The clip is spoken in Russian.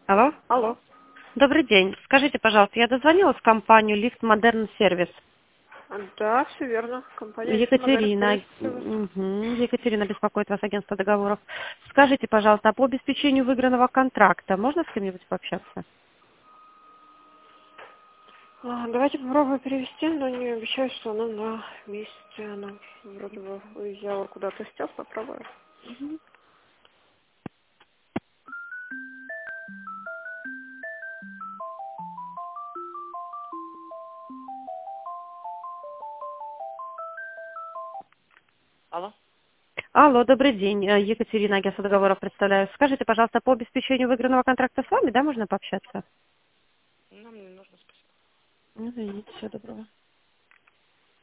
Алло. Алло. Добрый день. Скажите, пожалуйста, я дозвонилась в компанию Lift Modern Service. Да, все верно. Компания Modern Екатерина. Service. Екатерина беспокоит вас, агентство договоров. Скажите, пожалуйста, а по обеспечению выигранного контракта можно с кем-нибудь пообщаться? Давайте попробуем перевести, но не обещаю, что она на месте. Она вроде бы уезжала куда-то сейчас, попробую. Алло. Алло, добрый день. Екатерина, агентство договоров представляю. Скажите, пожалуйста, по обеспечению выигранного контракта с вами, да, можно пообщаться? Нам не нужно, спасибо. Ну, извините, всего доброго.